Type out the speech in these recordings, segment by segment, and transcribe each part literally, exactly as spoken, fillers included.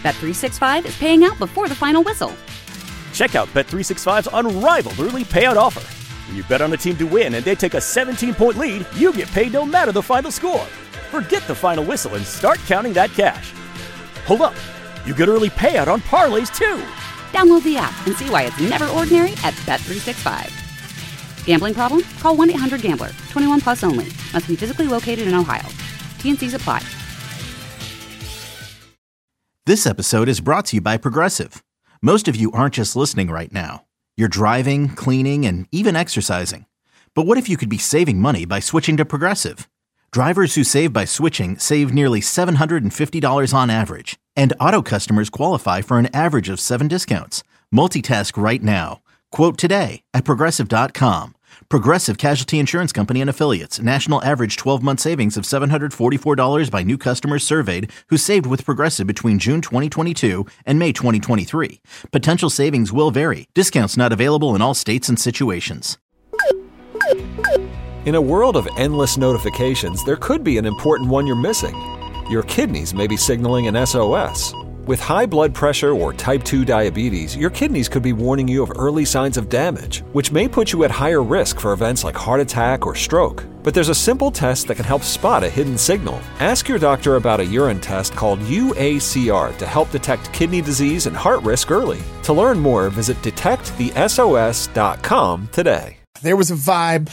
Bet three sixty-five is paying out before the final whistle. Check out Bet three sixty-five's unrivaled early payout offer. When you bet on a team to win and they take a seventeen-point lead, you get paid no matter the final score. Forget the final whistle and start counting that cash. Hold up. You get early payout on parlays, too. Download the app and see why it's never ordinary at Bet three sixty-five. Gambling problem? Call one eight hundred gambler. twenty-one plus only. Must be physically located in Ohio. T N Cs apply. This episode is brought to you by Progressive. Most of you aren't just listening right now. You're driving, cleaning, and even exercising. But what if you could be saving money by switching to Progressive? Drivers who save by switching save nearly seven hundred fifty dollars on average. And auto customers qualify for an average of seven discounts. Multitask right now. Quote today at Progressive dot com. Progressive Casualty Insurance Company and Affiliates. National average twelve-month savings of seven hundred forty-four dollars by new customers surveyed who saved with Progressive between June twenty twenty-two and May twenty twenty-three. Potential savings will vary. Discounts not available in all states and situations. In a world of endless notifications, there could be an important one you're missing. Your kidneys may be signaling an S O S. With high blood pressure or type two diabetes, your kidneys could be warning you of early signs of damage, which may put you at higher risk for events like heart attack or stroke. But there's a simple test that can help spot a hidden signal. Ask your doctor about a urine test called U A C R to help detect kidney disease and heart risk early. To learn more, visit detect the S O S dot com today. There was a vibe,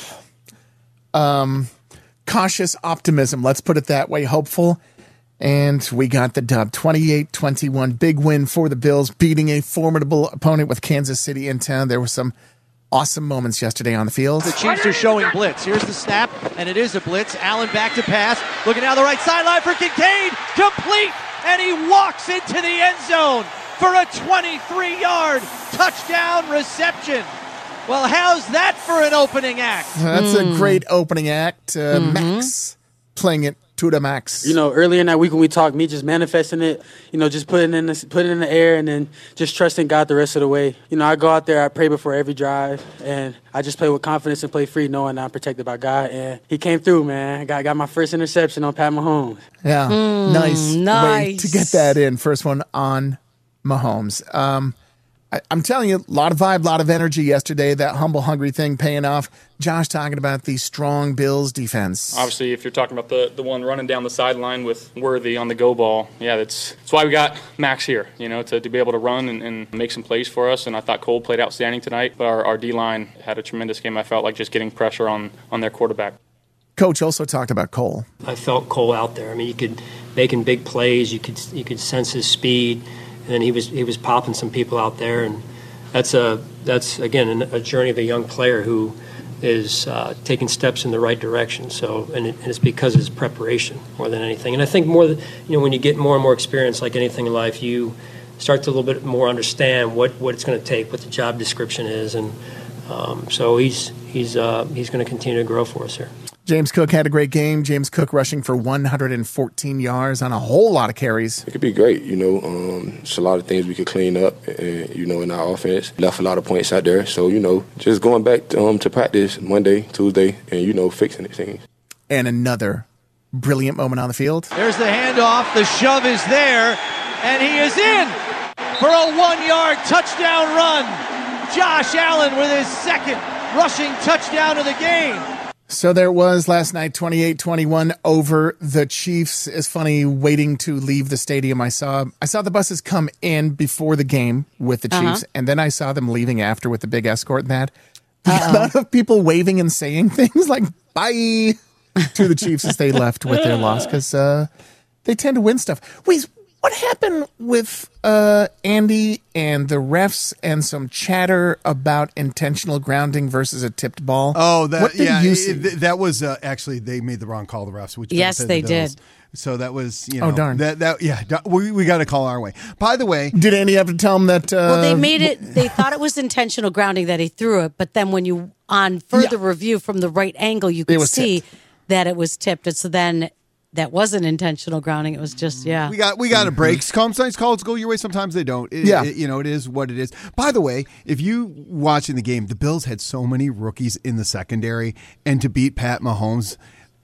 um, cautious optimism, let's put it that way, hopeful. And we got the dub, twenty-eight twenty-one. Big win for the Bills, beating a formidable opponent with Kansas City in town. There were some awesome moments yesterday on the field. The Chiefs are showing blitz. Here's the snap, and it is a blitz. Allen back to pass. Looking down the right sideline for Kincaid. Complete, and he walks into the end zone for a twenty-three yard touchdown reception. Well, how's that for an opening act? That's Mm. a great opening act. Uh, Mm-hmm. Max playing it to the max. You know, earlier in that week when we talked, me just manifesting it, you know, just putting in the, putting it in the air and then just trusting God the rest of the way. You know, I go out there, I pray before every drive, and I just play with confidence and play free, knowing I'm protected by God. And he came through, man. I got, got my first interception on Pat Mahomes. Yeah, Mm, nice, nice. way to get that in. First one on Mahomes. Um, I, I'm telling you, a lot of vibe, a lot of energy yesterday. That humble, hungry thing paying off. Josh talking about the strong Bills defense. Obviously, if you're talking about the, the one running down the sideline with Worthy on the go ball, yeah, that's that's why we got Max here, you know, to, to be able to run and, and make some plays for us. And I thought Cole played outstanding tonight, but our, our D-line had a tremendous game. I felt like just getting pressure on, on their quarterback. Coach also talked about Cole. I felt Cole out there. I mean, you could making big plays. You could you could sense his speed, and then he was he was popping some people out there, and that's a that's again a journey of a young player who is uh, taking steps in the right direction. So, and, it, and it's because of his preparation more than anything. And I think more, you know, when you get more and more experience, like anything in life, you start to a little bit more understand what, what it's going to take, what the job description is, and um, so he's he's uh, he's going to continue to grow for us here. James Cook had a great game. James Cook rushing for one hundred fourteen yards on a whole lot of carries. It could be great, you know. Um, there's a lot of things we could clean up, and, you know, in our offense. Left a lot of points out there. So, you know, just going back to, um, to practice Monday, Tuesday, and, you know, fixing things. And another brilliant moment on the field. There's the handoff. The shove is there, and he is in for a one-yard touchdown run. Josh Allen with his second rushing touchdown of the game. So there was last night, twenty-eight twenty-one over the Chiefs. It's funny, waiting to leave the stadium, I saw I saw the buses come in before the game with the Uh-huh. Chiefs, and then I saw them leaving after with the big escort and that. The Uh-oh. amount of people waving and saying things like, bye, to the Chiefs as they left with their loss, because uh, they tend to win stuff. Wait, what happened with uh, Andy and the refs and some chatter about intentional grounding versus a tipped ball? Oh, that what did yeah, you it- see? th- that was uh, actually they made the wrong call. The refs, which Yes, benefited they the Bills. did. So that was you Oh, know darn. that that yeah da- we we got to call our way. By the way, did Andy have to tell him that? Uh, Well, they made it. They thought it was intentional grounding that he threw it, but then when you on further review from the right angle, you It could was see tipped. that it was tipped. And so then that wasn't intentional grounding. It was just yeah. we got we got a break. Sometimes calls go your way, sometimes they don't. It- Yeah. it- you know it is what it is. By the way, if you watching the game, the Bills had so many rookies in the secondary, and to beat Pat Mahomes.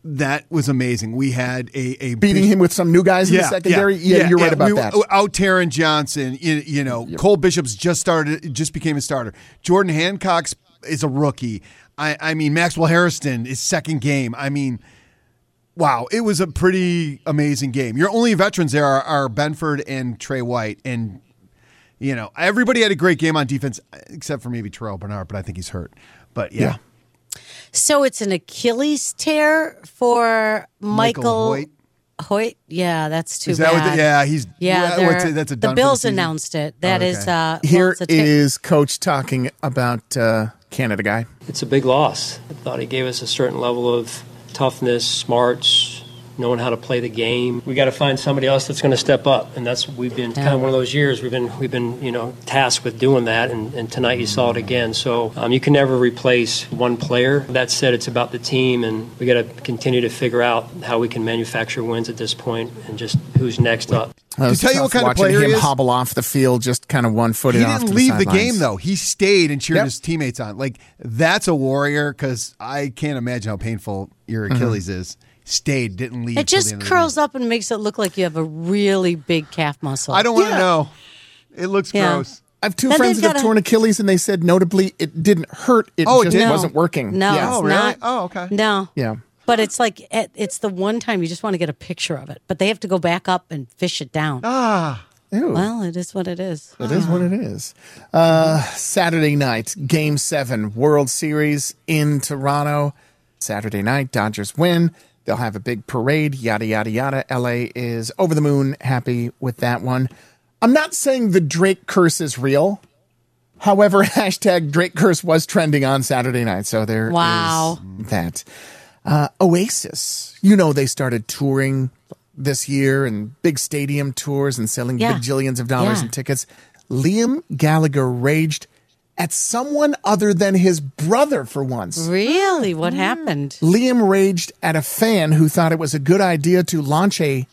That was amazing. We had a, a beating big, him with some new guys in yeah, the secondary. Yeah, Yeah, yeah you're right yeah. about we, that. Out Taron Johnson, you, you know, yep. Cole Bishop's just started, just became a starter. Jordan Hancock is a rookie. I, I mean, Maxwell Harrison is second game. I mean, wow, it was a pretty amazing game. Your only veterans there are, are Benford and Trey White, and you know, everybody had a great game on defense except for maybe Terrell Bernard, but I think he's hurt. But yeah. yeah. So it's an Achilles tear for Michael, Michael Hoyt. Hoyt, yeah, that's too is that bad. What the, yeah, he's yeah. Well, a, that's a the done Bills for the announced it. That oh, okay. is uh, here well, te- is Coach talking about uh, Canada guy. It's a big loss. I thought he gave us a certain level of toughness, smarts, knowing how to play the game. We got to find somebody else that's going to step up, and that's we've been yeah. kind of one of those years. We've been we've been you know tasked with doing that, and, and tonight you saw it again. So um, you can never replace one player. That said, it's about the team, and we got to continue to figure out how we can manufacture wins at this point, and just who's next up. Uh, to tell you what kind of player him he is, hobble off the field, just kind of one footed. He off didn't to leave the, the game though. He stayed and cheered yep. his teammates on. Like that's a warrior, because I can't imagine how painful your Achilles mm-hmm. is. Stayed, didn't leave. It just curls up and makes it look like you have a really big calf muscle. I don't want to yeah. know. It looks yeah. gross. I have two then friends that have gotta... torn Achilles, and they said notably it didn't hurt. It oh, just it wasn't working. No, yeah. oh, it's really? not. Oh, okay. No. Yeah. But it's like, it, it's the one time you just want to get a picture of it. But they have to go back up and fish it down. Ah. Ew. Well, it is what it is. It is what it is. Uh, Saturday night, Game seven, World Series in Toronto. Saturday night, Dodgers win. They'll have a big parade, yada, yada, yada. L A is over the moon, happy with that one. I'm not saying the Drake curse is real. However, hashtag Drake curse was trending on Saturday night, so there wow. is that. Uh, Oasis, you know they started touring this year and big stadium tours and selling yeah. bajillions of dollars yeah. in tickets. Liam Gallagher raged at someone other than his brother for once. Really? What happened? Liam raged at a fan who thought it was a good idea to launch a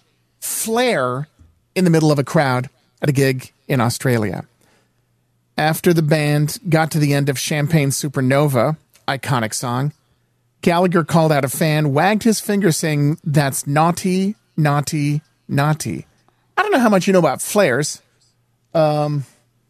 flare in the middle of a crowd at a gig in Australia. After the band got to the end of Champagne Supernova, iconic song, Gallagher called out a fan, wagged his finger saying, "That's naughty, naughty, naughty." I don't know how much you know about flares. Um...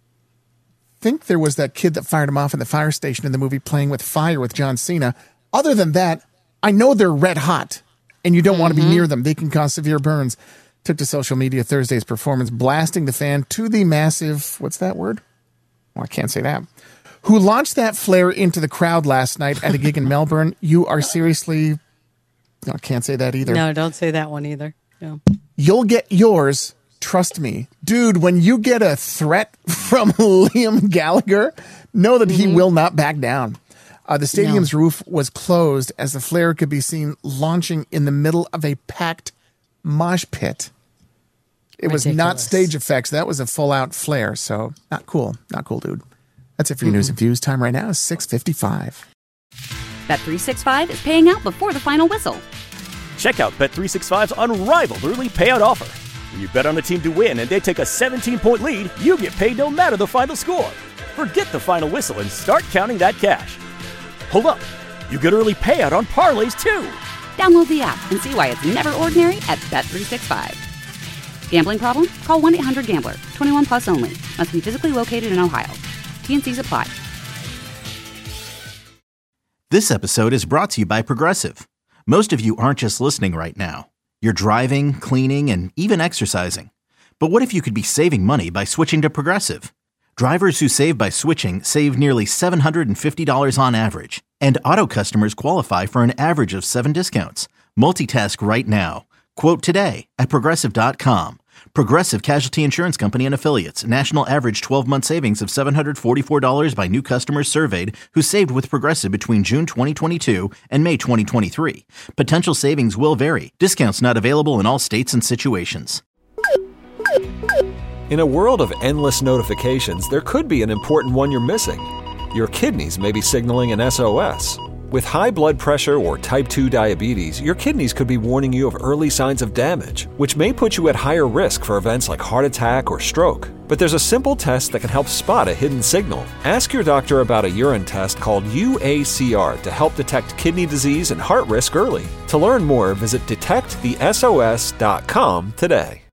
think there was that kid that fired him off in the fire station in the movie Playing with Fire with John Cena. Other than that, I know they're red hot, and you don't mm-hmm. want to be near them. They can cause severe burns. Took to social media Thursday's performance, blasting the fan to the massive, what's that word? Well, I can't say that. Who launched that flare into the crowd last night at a gig in Melbourne. You are seriously, no, I can't say that either. No, don't say that one either. No. You'll get yours. Trust me, dude, when you get a threat from Liam Gallagher, know that he mm-hmm. will not back down. Uh, the stadium's no. roof was closed as the flare could be seen launching in the middle of a packed mosh pit. It Ridiculous. was not stage effects. That was a full-out flare, so not cool. Not cool, dude. That's it for your mm-hmm. news and views. Time right now is six fifty-five. Bet three sixty-five is paying out before the final whistle. Check out Bet three sixty-five's unrivaled early payout offer. When you bet on a team to win and they take a seventeen-point lead, you get paid no matter the final score. Forget the final whistle and start counting that cash. Hold up. You get early payout on parlays, too. Download the app and see why it's never ordinary at Bet three sixty-five. Gambling problem? Call one eight hundred gambler. twenty-one plus only. Must be physically located in Ohio. T N Cs apply. This episode is brought to you by Progressive. Most of you aren't just listening right now. You're driving, cleaning, and even exercising. But what if you could be saving money by switching to Progressive? Drivers who save by switching save nearly seven hundred fifty dollars on average. And auto customers qualify for an average of seven discounts. Multitask right now. Quote today at Progressive dot com. Progressive Casualty Insurance Company and Affiliates. National average twelve-month savings of seven hundred forty-four dollars by new customers surveyed who saved with Progressive between June twenty twenty-two and May twenty twenty-three. Potential savings will vary. Discounts not available in all states and situations. In a world of endless notifications, there could be an important one you're missing. Your kidneys may be signaling an S O S. With high blood pressure or type two diabetes, your kidneys could be warning you of early signs of damage, which may put you at higher risk for events like heart attack or stroke. But there's a simple test that can help spot a hidden signal. Ask your doctor about a urine test called U A C R to help detect kidney disease and heart risk early. To learn more, visit detect the S O S dot com today.